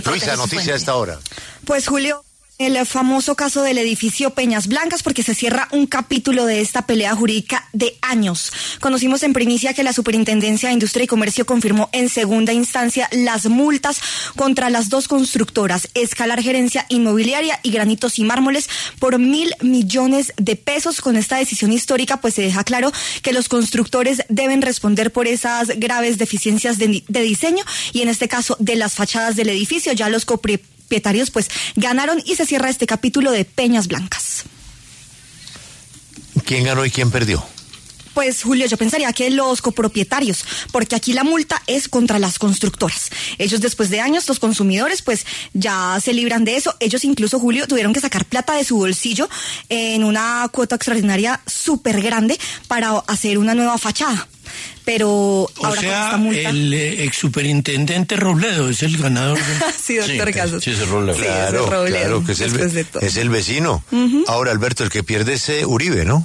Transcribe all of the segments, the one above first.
Luisa, noticia a esta hora. Pues Julio, el famoso caso del edificio Peñas Blancas, porque se cierra un capítulo de esta pelea jurídica de años. Conocimos en primicia que la Superintendencia de Industria y Comercio confirmó en segunda instancia las multas contra las dos constructoras, Escalar Gerencia Inmobiliaria y Granitos y Mármoles, por 1.000 millones de pesos. Con esta decisión histórica, pues se deja claro que los constructores deben responder por esas graves deficiencias de diseño y en este caso de las fachadas del edificio. Ya los copropietarios pues ganaron y se cierra este capítulo de Peñas Blancas. ¿Quién ganó y quién perdió? Pues Julio, yo pensaría que los copropietarios, porque aquí la multa es contra las constructoras. Ellos después de años, los consumidores, pues ya se libran de eso. Ellos incluso, Julio, tuvieron que sacar plata de su bolsillo en una cuota extraordinaria súper grande para hacer una nueva fachada. Pero ahora con esta multa... el ex superintendente Robledo es el ganador. Sí, doctor Casos. Sí, es Robledo. Sí, Claro, Robledo, claro, que es el vecino. Ahora, Alberto, el que pierde es Uribe, ¿no?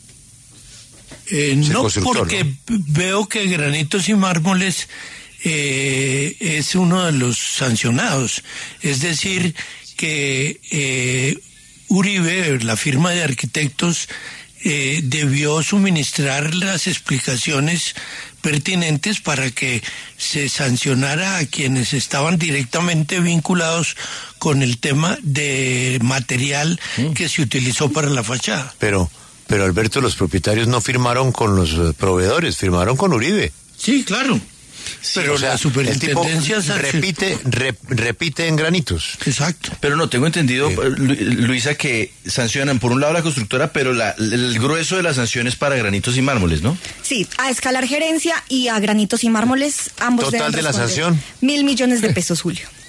No, porque veo que Granitos y Mármoles es uno de los sancionados. Es decir, que Uribe, la firma de arquitectos, debió suministrar las explicaciones pertinentes para que se sancionara a quienes estaban directamente vinculados con el tema de material que se utilizó para la fachada. Pero Alberto, los propietarios no firmaron con los proveedores, firmaron con Uribe. Sí, claro. Pero o sea, la superintendencia repite en Granitos. Exacto. Pero no, tengo entendido, Luisa, que sancionan por un lado la constructora, pero el grueso de las sanciones para Granitos y Mármoles, ¿no? Sí, a Escalar Gerencia y a Granitos y Mármoles, ambos. ¿Total de la sanción? 1.000 millones de pesos, Julio.